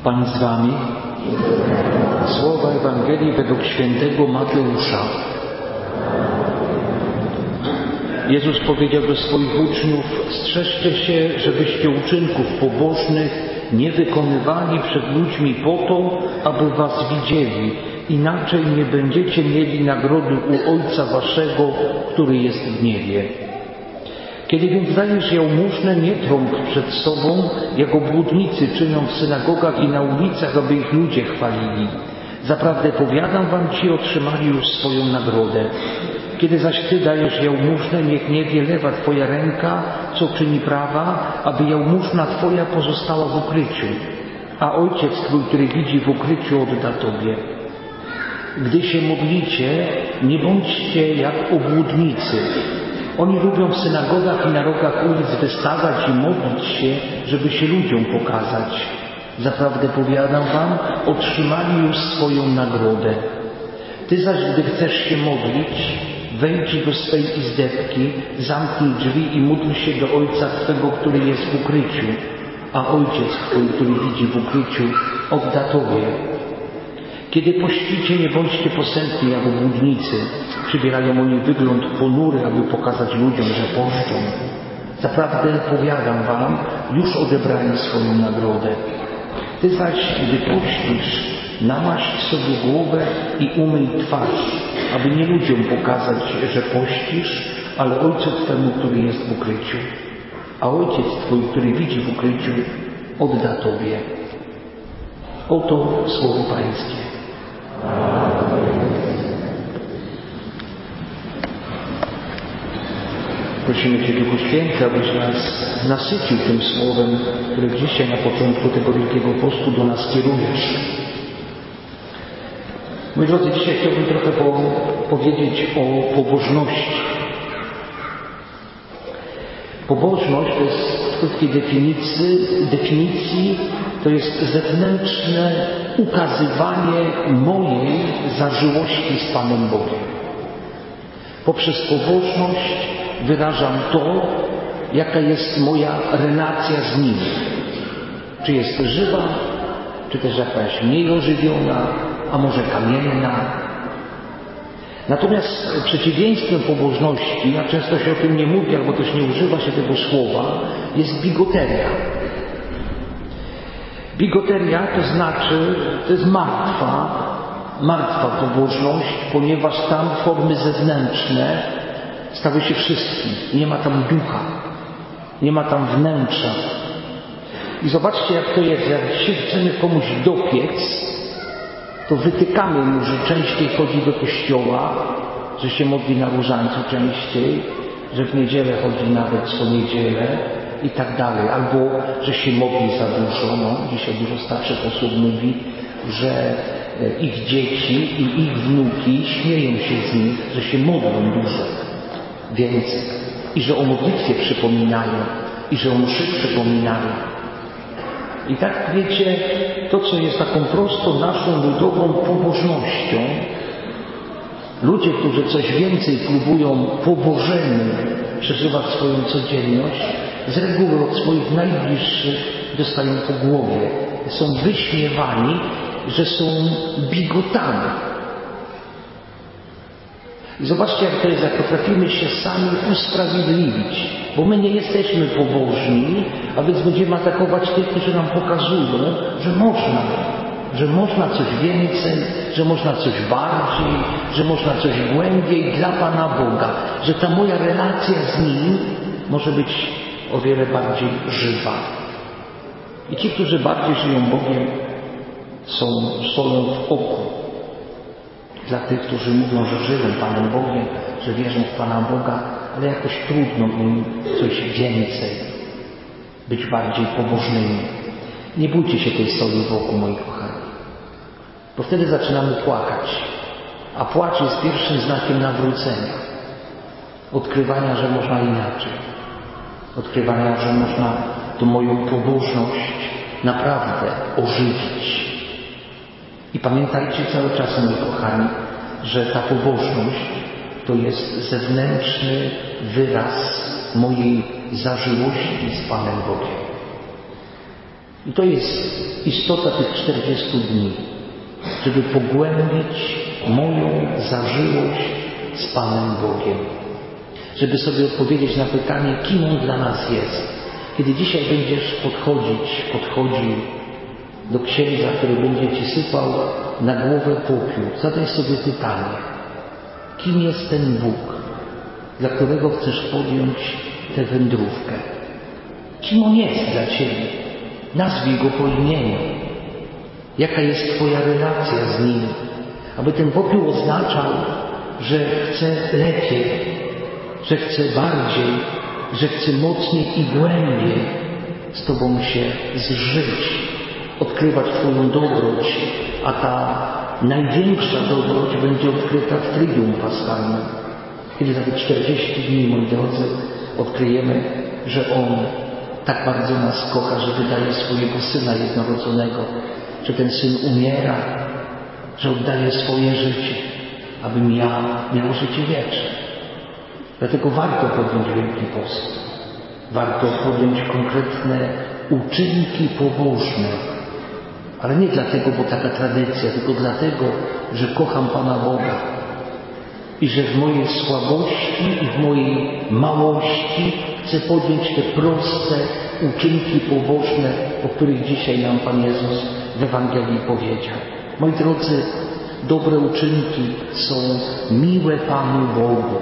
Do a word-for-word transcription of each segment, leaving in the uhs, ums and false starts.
Pan z wami. Słowa Ewangelii według świętego Mateusza. Jezus powiedział do swoich uczniów: strzeżcie się, żebyście uczynków pobożnych nie wykonywali przed ludźmi po to, aby was widzieli. Inaczej nie będziecie mieli nagrody u Ojca waszego, który jest w niebie. Kiedy więc dajesz jałmużnę, nie trąb przed sobą, jak obłudnicy czynią w synagogach i na ulicach, aby ich ludzie chwalili. Zaprawdę powiadam wam, ci otrzymali już swoją nagrodę. Kiedy zaś ty dajesz jałmużnę, niech nie wie lewa twoja ręka, co czyni prawa, aby jałmużna twoja pozostała w ukryciu, a Ojciec twój, który widzi w ukryciu, odda tobie. Gdy się modlicie, nie bądźcie jak obłudnicy. Oni lubią w synagogach i na rogach ulic wystawać i modlić się, żeby się ludziom pokazać. Zaprawdę powiadam wam, otrzymali już swoją nagrodę. Ty zaś, gdy chcesz się modlić, wejdź do swej izdebki, zamknij drzwi i módl się do Ojca Twego, który jest w ukryciu, a Ojciec Twój, który widzi w ukryciu, odda Tobie. Kiedy pościcie, nie bądźcie posępni jak obłudnicy. Przybierają oni wygląd ponury, aby pokazać ludziom, że poszczą. Zaprawdę powiadam wam, już odebrali swoją nagrodę. Ty zaś, gdy pościsz, namaść sobie głowę i umyj twarz, aby nie ludziom pokazać, że pościsz, ale Ojcu Twemu, który jest w ukryciu. A Ojciec Twój, który widzi w ukryciu, odda Tobie. Oto słowo Pańskie. Prosimy Cię, Duchu Święty, abyś nas nasycił tym słowem, które dzisiaj na początku tego Wielkiego Postu do nas kierujesz. Moi drodzy, dzisiaj chciałbym trochę po, powiedzieć o pobożności. Pobożność to jest w krótkiej definicji, definicji to jest zewnętrzne ukazywanie mojej zażyłości z Panem Bogiem. Poprzez pobożność wyrażam to, jaka jest moja relacja z Nim. Czy jest żywa, czy też jakaś mniej ożywiona, a może kamienna. Natomiast przeciwieństwem pobożności, a często się o tym nie mówi, albo też nie używa się tego słowa, jest bigoteria. Bigoteria to znaczy, to jest martwa, martwa pobożność, ponieważ tam formy zewnętrzne stały się wszystkim. Nie ma tam ducha, nie ma tam wnętrza. I zobaczcie, jak to jest, jak się chcemy komuś dopiec, to wytykamy mu, że częściej chodzi do kościoła, że się modli na różańcu częściej, że w niedzielę chodzi nawet co niedzielę i tak dalej. Albo, że się modli za dużo. No, dzisiaj dużo starszych osób mówi, że ich dzieci i ich wnuki śmieją się z nich, że się modlą dużo, więcej. I że o modlitwie przypominają, i że o mszy przypominają. I tak wiecie, to co jest taką prostą naszą ludową pobożnością, ludzie, którzy coś więcej próbują po Bożemu przeżywać swoją codzienność, z reguły od swoich najbliższych dostają po głowie. Są wyśmiewani, że są bigotami. I zobaczcie, jak to jest, jak potrafimy się sami usprawiedliwić, bo my nie jesteśmy pobożni, a więc będziemy atakować tych, którzy nam pokazują, że można, że można coś więcej, że można coś bardziej, że można coś głębiej dla Pana Boga, że ta moja relacja z Nim może być o wiele bardziej żywa. I ci, którzy bardziej żyją Bogiem, są solą w oku. Dla tych, którzy mówią, że żyją Panem Bogiem, że wierzą w Pana Boga, ale jakoś trudno im coś więcej, być bardziej pobożnymi. Nie bójcie się tej soli wokół, moi kochani, bo wtedy zaczynamy płakać, a płacz jest pierwszym znakiem nawrócenia, odkrywania, że można inaczej, odkrywania, że można tą moją pobożność naprawdę ożywić. I pamiętajcie cały czas, moi kochani, że ta pobożność to jest zewnętrzny wyraz mojej zażyłości z Panem Bogiem. I to jest istota tych czterdziestu dni, żeby pogłębić moją zażyłość z Panem Bogiem. Żeby sobie odpowiedzieć na pytanie, kim On dla nas jest. Kiedy dzisiaj będziesz podchodzić, podchodził do księdza, który będzie Ci sypał na głowę popiół, zadaj sobie pytanie, kim jest ten Bóg, dla którego chcesz podjąć tę wędrówkę? Kim On jest dla Ciebie? Nazwij Go po imieniu. Jaka jest Twoja relacja z Nim? Aby ten popiół oznaczał, że chce lepiej, że chce bardziej, że chce mocniej i głębiej z Tobą się zżyć, odkrywać Twoją dobroć, a ta największa dobroć będzie odkryta w Trydium Paschalnym. Kiedy za te czterdzieści dni, moi drodzy, odkryjemy, że On tak bardzo nas kocha, że wydaje swojego Syna jednorodzonego, że ten Syn umiera, że oddaje swoje życie, abym ja miał życie wieczne. Dlatego warto podjąć Wielki Post. Warto podjąć konkretne uczynki pobożne. Ale nie dlatego, bo taka tradycja, tylko dlatego, że kocham Pana Boga. I że w mojej słabości i w mojej małości chcę podjąć te proste uczynki pobożne, o których dzisiaj nam Pan Jezus w Ewangelii powiedział. Moi drodzy, dobre uczynki są miłe Panu Bogu.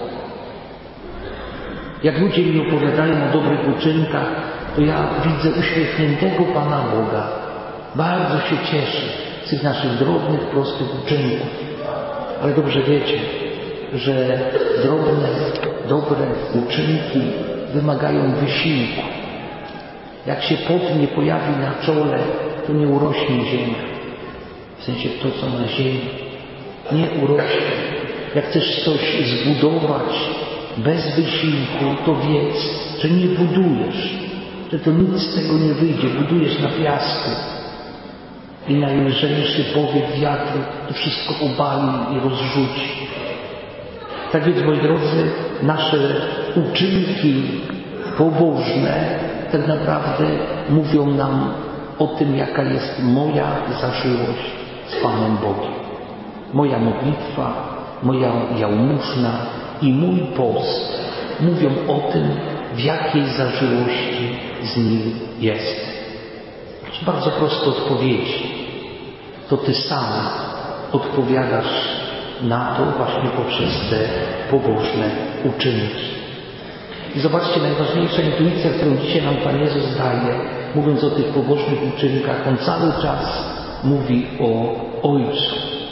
Jak ludzie mi opowiadają o dobrych uczynkach, to ja widzę uśmiechniętego Pana Boga. Bardzo się cieszę z tych naszych drobnych, prostych uczynków. Ale dobrze wiecie, że drobne, dobre uczynki wymagają wysiłku. Jak się pot nie pojawi na czole, to nie urośnie ziemia. W sensie to, co na ziemi, nie urośnie. Jak chcesz coś zbudować bez wysiłku, to wiedz, że nie budujesz, że to nic z tego nie wyjdzie. Budujesz na piasku i najlżejszy powiew wiatru to wszystko obali i rozrzuci. Tak więc, moi drodzy, nasze uczynki pobożne tak naprawdę mówią nam o tym, jaka jest moja zażyłość z Panem Bogiem. Moja modlitwa, moja jałmużna i mój post mówią o tym, w jakiej zażyłości z Nim jest. Bardzo proste odpowiedzi. To Ty sam odpowiadasz na to właśnie poprzez te pobożne uczynki. I zobaczcie, najważniejsza intuicja, którą dzisiaj nam Pan Jezus daje, mówiąc o tych pobożnych uczynkach, On cały czas mówi o Ojcu.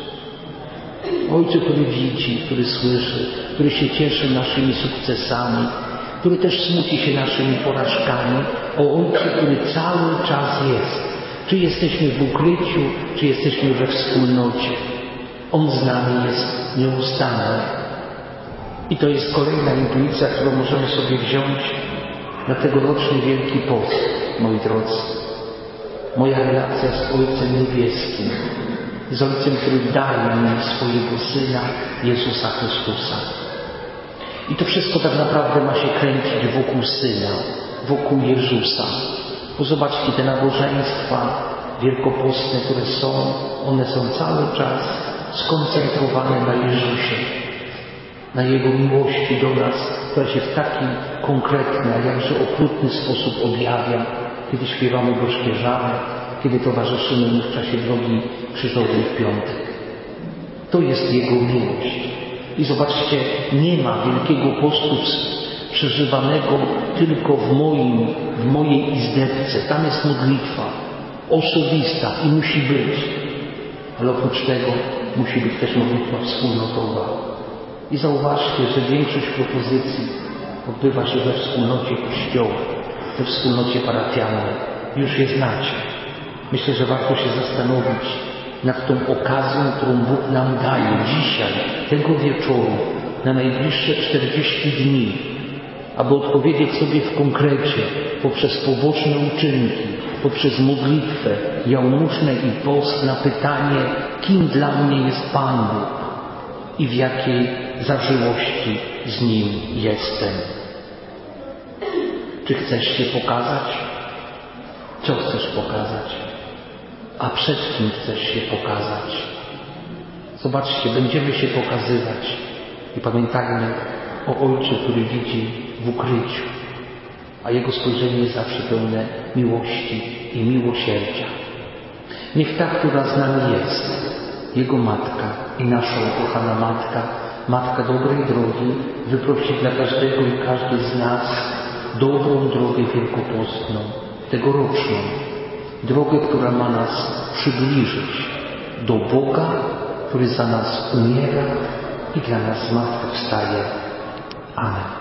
Ojcu, który widzi, który słyszy, który się cieszy naszymi sukcesami, który też smuci się naszymi porażkami, o Ojcu, który cały czas jest. Czy jesteśmy w ukryciu, czy jesteśmy we wspólnocie. On z nami jest nieustanny. I to jest kolejna intuicja, którą możemy sobie wziąć na tegoroczny Wielki Post, moi drodzy. Moja relacja z Ojcem Niebieskim, z Ojcem, który daje mi swojego Syna, Jezusa Chrystusa. I to wszystko tak naprawdę ma się kręcić wokół Syna, wokół Jezusa. Bo zobaczcie, te nabożeństwa wielkopostne, które są, one są cały czas skoncentrowane na Jezusie, na Jego miłości do nas, która się w taki konkretny, a jakże okrutny sposób objawia, kiedy śpiewamy Go śpieżamy, kiedy towarzyszymy Mu w czasie drogi krzyżowej w piątek. To jest Jego miłość. I zobaczcie, nie ma Wielkiego Postu przeżywanego tylko w moim, w mojej izdebce. Tam jest modlitwa osobista i musi być. Ale oprócz tego musi być też modlitwa wspólnotowa. I zauważcie, że większość propozycji odbywa się we wspólnocie Kościoła, we wspólnocie parafialnej. Już je znacie. Myślę, że warto się zastanowić nad tą okazją, którą Bóg nam daje dzisiaj, tego wieczoru, na najbliższe czterdzieści dni, aby odpowiedzieć sobie w konkrecie, poprzez pobożne uczynki, poprzez modlitwę, jałmużnę i post na pytanie, kim dla mnie jest Pan Bóg i w jakiej zażyłości z Nim jestem. Czy chcesz się pokazać? Co chcesz pokazać? A przed kim chcesz się pokazać? Zobaczcie, będziemy się pokazywać i pamiętajmy o Ojcu, który widzi w ukryciu, a Jego spojrzenie jest zawsze pełne miłości i miłosierdzia. Niech ta, która z nami jest, Jego Matka i nasza ukochana Matka, Matka dobrej drogi, wyprosi dla każdego i każdej z nas dobrą drogę wielkopostną, tegoroczną, drogę, która ma nas przybliżyć do Boga, który za nas umiera i dla nas zmartwychwstaje. Amen.